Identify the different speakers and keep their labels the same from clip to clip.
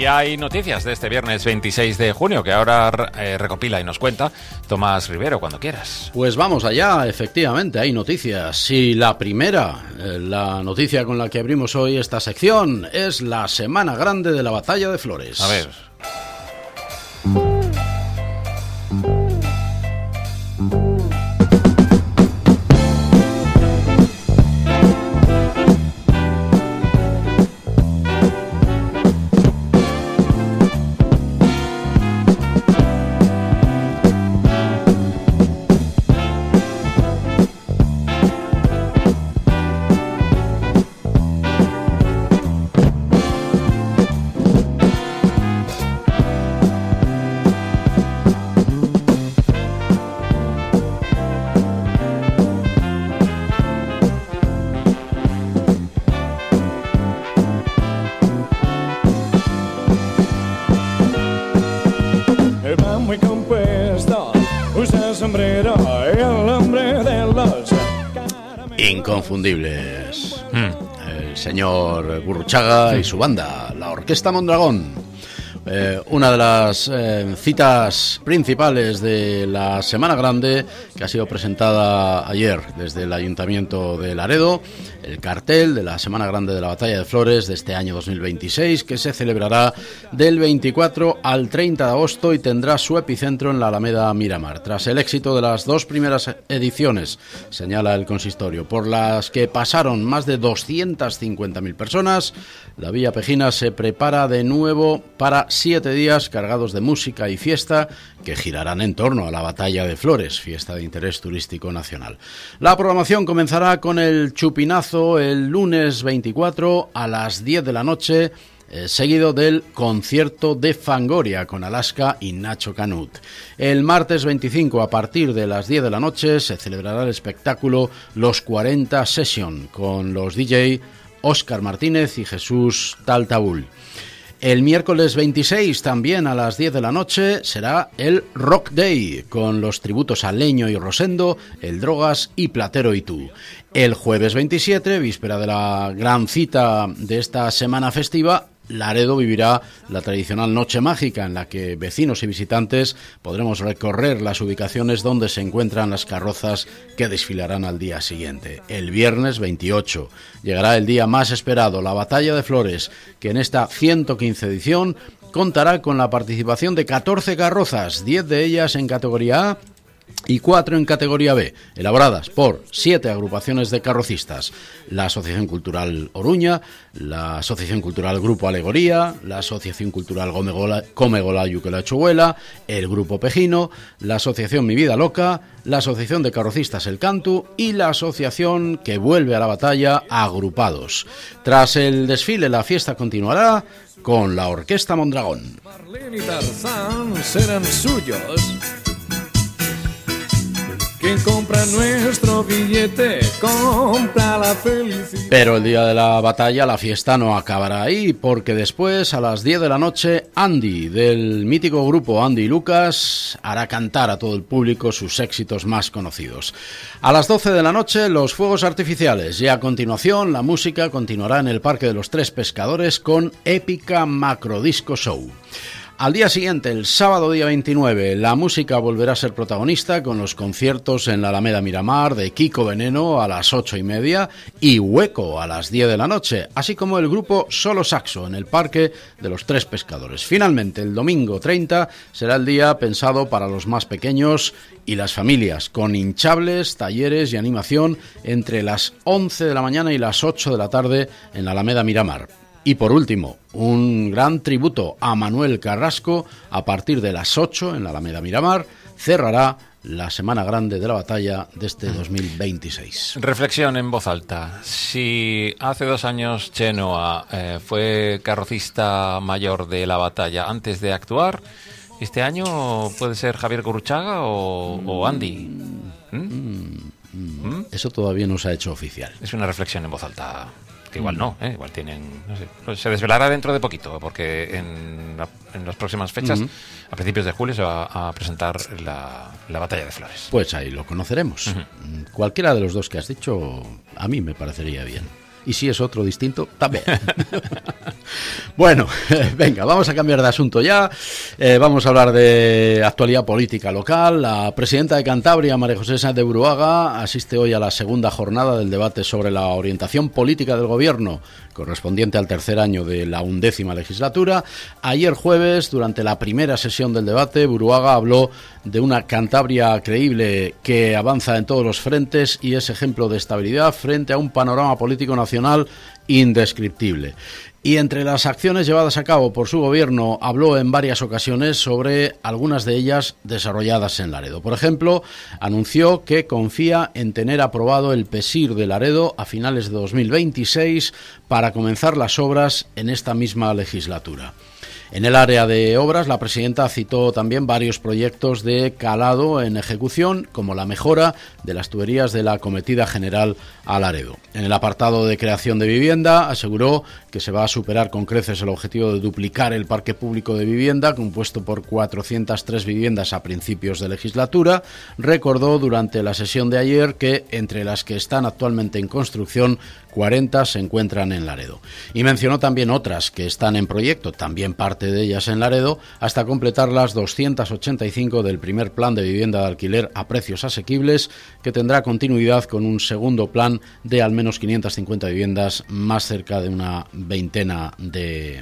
Speaker 1: Y hay noticias de este viernes 26 de junio que ahora recopila y nos cuenta Tomás Rivero, cuando quieras.
Speaker 2: Pues vamos allá, efectivamente, hay noticias. Y la primera, la noticia con la que abrimos hoy esta sección, es la Semana Grande de la Batalla de Flores.
Speaker 1: A ver.
Speaker 2: Inconfundibles. El señor Gurruchaga y su banda, la Orquesta Mondragón. Una de las citas principales de la Semana Grande, que ha sido presentada ayer desde el Ayuntamiento de Laredo, el cartel de la Semana Grande de la Batalla de Flores de este año 2026, que se celebrará del 24 al 30 de agosto y tendrá su epicentro en la Alameda Miramar. Tras el éxito de las dos primeras ediciones, señala el consistorio, por las que pasaron más de 250.000 personas, la Villa Pejina se prepara de nuevo para 7 días cargados de música y fiesta que girarán en torno a la Batalla de Flores, fiesta de interés turístico nacional. La programación comenzará con el chupinazo el lunes 24 a las 10 de la noche, seguido del concierto de Fangoria con Alaska y Nacho Canut. El martes 25 a partir de las 10 de la noche se celebrará el espectáculo Los 40 Session con los DJ Óscar Martínez y Jesús Taltabul. El miércoles 26, también a las 10 de la noche, será el Rock Day, con los tributos a Leño y Rosendo, El Drogas y Platero y Tú. El jueves 27, víspera de la gran cita de esta semana festiva, Laredo vivirá la tradicional Noche Mágica, en la que vecinos y visitantes podremos recorrer las ubicaciones donde se encuentran las carrozas que desfilarán al día siguiente. El viernes 28 llegará el día más esperado, la Batalla de Flores, que en esta 115 edición contará con la participación de 14 carrozas, 10 de ellas en categoría A y 4 en categoría B, elaboradas por 7 agrupaciones de carrocistas: la Asociación Cultural Oruña, la Asociación Cultural Grupo Alegoría, la Asociación Cultural Comegola Yuquelachuela, el Grupo Pejino, la Asociación Mi Vida Loca, la Asociación de Carrocistas El Cantu y la Asociación que vuelve a la batalla, Agrupados. Tras el desfile, la fiesta continuará con la Orquesta Mondragón.
Speaker 3: Marlene y Tarzán serán suyos. Quien compra nuestro billete, compra la felicidad.
Speaker 2: Pero el día de la batalla la fiesta no acabará ahí, porque después, a las 10 de la noche, Andy, del mítico grupo Andy y Lucas, hará cantar a todo el público sus éxitos más conocidos. A las 12 de la noche, los fuegos artificiales, y a continuación la música continuará en el Parque de los Tres Pescadores con épica macrodisco show. Al día siguiente, el sábado día 29, la música volverá a ser protagonista con los conciertos en la Alameda Miramar de Kiko Veneno a las 8:30 y Hueco a las 10 de la noche, así como el grupo Solo Saxo en el Parque de los Tres Pescadores. Finalmente, el domingo 30 será el día pensado para los más pequeños y las familias, con hinchables, talleres y animación entre las 11 de la mañana y las 8 de la tarde en la Alameda Miramar. Y por último, un gran tributo a Manuel Carrasco a partir de las 8 en la Alameda Miramar. Cerrará la Semana Grande de la Batalla de este 2026.
Speaker 1: Reflexión en voz alta. Si hace 2 años Chenoa fue carrocista mayor de la batalla antes de actuar, ¿este año puede ser Javier Gurruchaga o Andy?
Speaker 2: Eso todavía no se ha hecho oficial.
Speaker 1: Es una reflexión en voz alta. Que igual no, igual tienen, no sé, se desvelará dentro de poquito, porque en las próximas fechas, a principios de julio, se va a presentar la Batalla de Flores.
Speaker 2: Pues ahí lo conoceremos. Cualquiera de los dos que has dicho, a mí me parecería bien. Y si es otro distinto, también. Bueno, venga, vamos a cambiar de asunto ya. Vamos a hablar de actualidad política local. La presidenta de Cantabria, María José Sáenz de Buruaga, asiste hoy a la segunda jornada del debate sobre la orientación política del Gobierno, correspondiente al tercer año de la 11ª legislatura. Ayer jueves, durante la primera sesión del debate, Buruaga habló de una Cantabria creíble que avanza en todos los frentes y es ejemplo de estabilidad frente a un panorama político nacional indescriptible. Y entre las acciones llevadas a cabo por su gobierno, habló en varias ocasiones sobre algunas de ellas desarrolladas en Laredo. Por ejemplo, anunció que confía en tener aprobado el PESIR de Laredo a finales de 2026 para comenzar las obras en esta misma legislatura. En el área de obras, la presidenta citó también varios proyectos de calado en ejecución, como la mejora de las tuberías de la Cometida General a Laredo. En el apartado de creación de vivienda, aseguró que se va a superar con creces el objetivo de duplicar el parque público de vivienda, compuesto por 403 viviendas a principios de legislatura. Recordó durante la sesión de ayer que entre las que están actualmente en construcción, 40 se encuentran en Laredo. Y mencionó también otras que están en proyecto, también parte de ellas en Laredo, hasta completar las 285 del primer plan de vivienda de alquiler a precios asequibles, que tendrá continuidad con un segundo plan de al menos 550 viviendas más cerca de una veintena de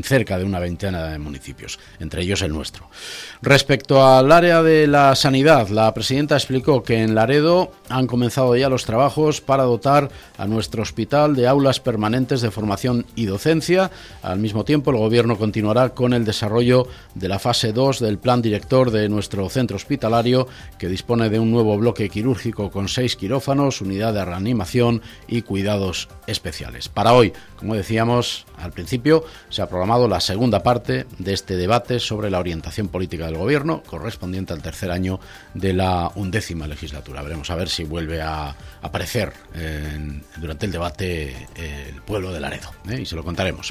Speaker 2: municipios, entre ellos el nuestro. Respecto al área de la sanidad, la presidenta explicó que en Laredo han comenzado ya los trabajos para dotar a nuestro hospital de aulas permanentes de formación y docencia. Al mismo tiempo, el Gobierno continuará con el desarrollo de la fase 2 del plan director de nuestro centro hospitalario, que dispone de un nuevo bloque quirúrgico con 6 quirófanos, unidad de reanimación y cuidados especiales. Para hoy, como decíamos al principio, se ha programado la segunda parte de este debate sobre la orientación política del Gobierno, correspondiente al tercer año de la 11ª legislatura. Veremos a ver si vuelve a aparecer durante el debate el pueblo de Laredo, y se lo contaremos.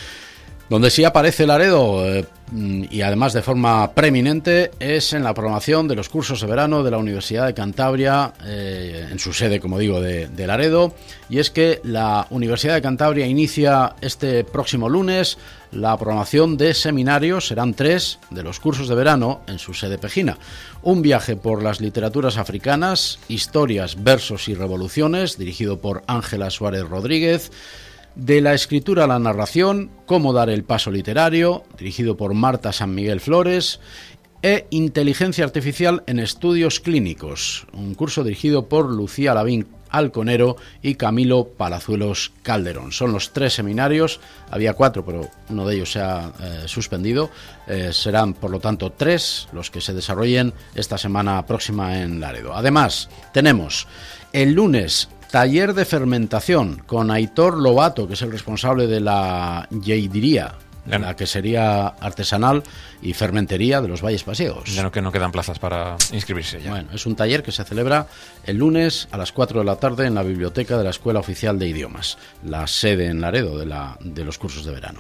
Speaker 2: Donde sí aparece Laredo, y además de forma preeminente, es en la programación de los cursos de verano de la Universidad de Cantabria, en su sede, como digo, de Laredo. Y es que la Universidad de Cantabria inicia este próximo lunes la programación de seminarios, serán 3, de los cursos de verano en su sede pejina. Un viaje por las literaturas africanas, historias, versos y revoluciones, dirigido por Ángela Suárez Rodríguez. De la escritura a la narración, cómo dar el paso literario, dirigido por Marta San Miguel Flores. E inteligencia artificial en estudios clínicos, un curso dirigido por Lucía Lavín Alconero y Camilo Palazuelos Calderón. Son los 3 seminarios, había 4, pero uno de ellos se ha suspendido. Serán, por lo tanto, 3 los que se desarrollen esta semana próxima en Laredo. Además, tenemos el lunes taller de fermentación con Aitor Lobato, que es el responsable de la lleidiría, la quesería artesanal y fermentería de los Valles Pasiegos.
Speaker 1: Ya no quedan plazas para inscribirse ya.
Speaker 2: Bueno, es un taller que se celebra el lunes a las 4 de la tarde en la biblioteca de la Escuela Oficial de Idiomas, la sede en Laredo de los cursos de verano.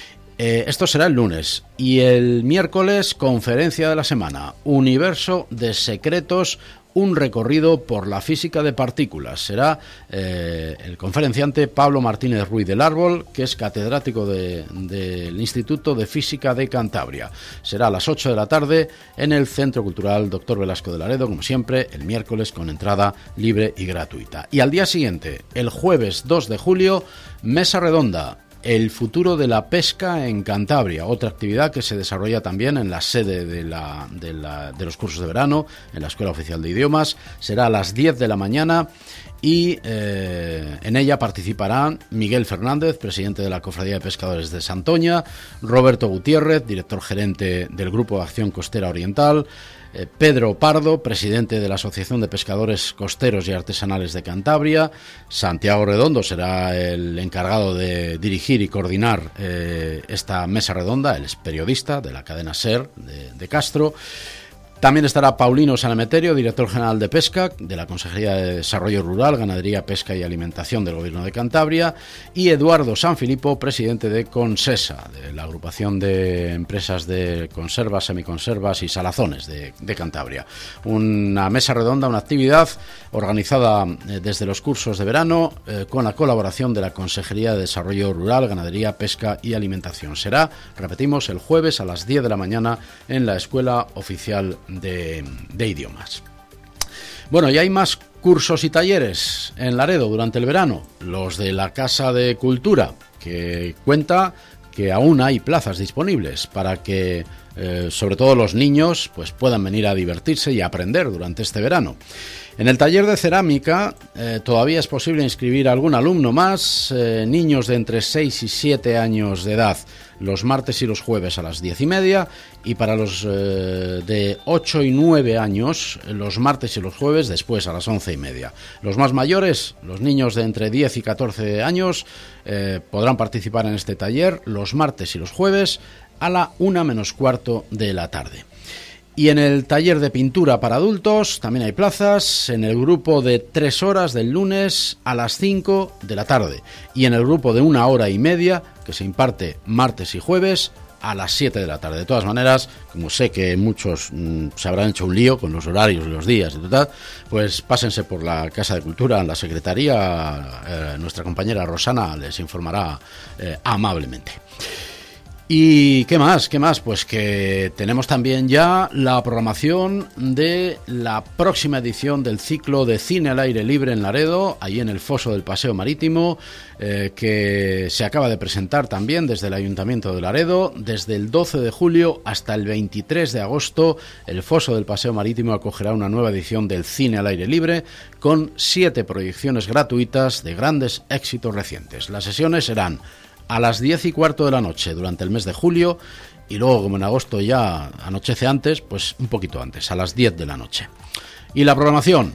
Speaker 2: Esto será el lunes. Y el miércoles, conferencia de la semana, Universo de Secretos, un recorrido por la física de partículas. Será el conferenciante Pablo Martínez Ruiz del Árbol, que es catedrático del Instituto de Física de Cantabria. Será a las 8 de la tarde en el Centro Cultural Dr. Velasco de Laredo, como siempre, el miércoles con entrada libre y gratuita. Y al día siguiente, el jueves 2 de julio, mesa redonda. El futuro de la pesca en Cantabria, otra actividad que se desarrolla también en la sede de los cursos de verano, en la Escuela Oficial de Idiomas. Será a las 10 de la mañana y en ella participarán Miguel Fernández, presidente de la Cofradía de Pescadores de Santoña, Roberto Gutiérrez, director gerente del Grupo de Acción Costera Oriental, Pedro Pardo, presidente de la Asociación de Pescadores Costeros y Artesanales de Cantabria. Santiago Redondo será el encargado de dirigir y coordinar esta mesa redonda. Él es periodista de la cadena SER de Castro. También estará Paulino Sanemeterio, director general de Pesca, de la Consejería de Desarrollo Rural, Ganadería, Pesca y Alimentación del Gobierno de Cantabria, y Eduardo Sanfilippo, presidente de Consesa, de la agrupación de empresas de conservas, semiconservas y salazones de Cantabria. Una mesa redonda, una actividad organizada desde los cursos de verano con la colaboración de la Consejería de Desarrollo Rural, Ganadería, Pesca y Alimentación. Será, repetimos, el jueves a las 10 de la mañana en la Escuela Oficial de Idiomas. Bueno, y hay más cursos y talleres en Laredo durante el verano. Los de la Casa de Cultura, que cuenta que aún hay plazas disponibles para que sobre todo los niños pues puedan venir a divertirse y a aprender durante este verano. En el taller de cerámica todavía es posible inscribir a algún alumno más, niños de entre 6 y 7 años de edad, los martes y los jueves a las 10:30, y para los de 8 y 9 años, los martes y los jueves después a las 11:30. Los más mayores, los niños de entre 10 y 14 años, podrán participar en este taller los martes y los jueves a la 1:45 de la tarde. Y en el taller de pintura para adultos también hay plazas, en el grupo de 3 horas del lunes a las 5 de la tarde y en el grupo de 1 hora y media que se imparte martes y jueves a las 7 de la tarde. De todas maneras, como sé que muchos se habrán hecho un lío con los horarios y los días y tal, pues pásense por la Casa de Cultura, en la Secretaría, nuestra compañera Rosana les informará amablemente. ¿Y qué más? Pues que tenemos también ya la programación de la próxima edición del ciclo de cine al aire libre en Laredo, ahí en el foso del Paseo Marítimo, que se acaba de presentar también desde el Ayuntamiento de Laredo. Desde el 12 de julio hasta el 23 de agosto, el foso del Paseo Marítimo acogerá una nueva edición del cine al aire libre con 7 proyecciones gratuitas de grandes éxitos recientes. Las sesiones serán a las 10:15 de la noche durante el mes de julio y luego, como en agosto ya anochece antes, pues un poquito antes, a las 10 de la noche. Y la programación,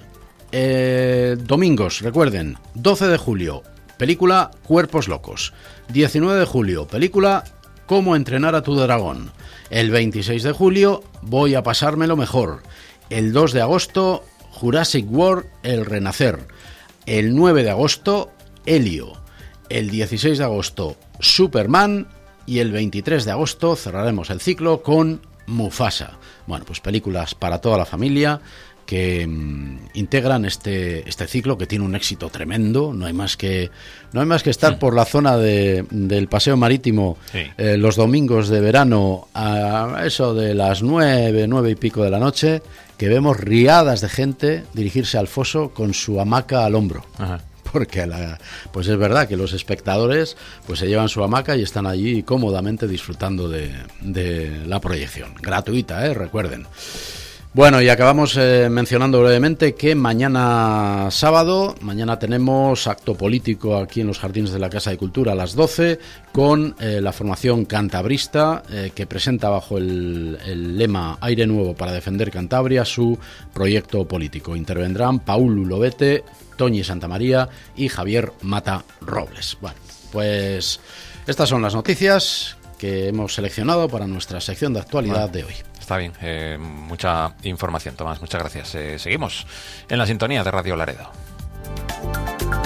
Speaker 2: domingos, recuerden, 12 de julio, película Cuerpos Locos. 19 de julio, película Cómo entrenar a tu dragón. El 26 de julio, Voy a pasármelo mejor. El 2 de agosto, Jurassic World, El Renacer. El 9 de agosto, Helio. El 16 de agosto, Superman, y el 23 de agosto cerraremos el ciclo con Mufasa. Bueno, pues películas para toda la familia que integran este ciclo, que tiene un éxito tremendo. No hay más que estar por la zona del Paseo Marítimo, sí, los domingos de verano a eso de las 9 y pico de la noche, que vemos riadas de gente dirigirse al foso con su hamaca al hombro. Ajá. Porque pues es verdad que los espectadores pues se llevan su hamaca y están allí cómodamente disfrutando de la proyección. Gratuita, recuerden. Bueno, y acabamos mencionando brevemente que mañana sábado, tenemos acto político aquí en los jardines de la Casa de Cultura a las 12 con la formación cantabrista que presenta bajo el lema Aire Nuevo para defender Cantabria su proyecto político. Intervendrán Paul Lobete, Toñi Santamaría y Javier Mata Robles. Bueno, pues estas son las noticias que hemos seleccionado para nuestra sección de actualidad de hoy.
Speaker 1: Está bien, mucha información, Tomás, muchas gracias. Seguimos en la sintonía de Radio Laredo.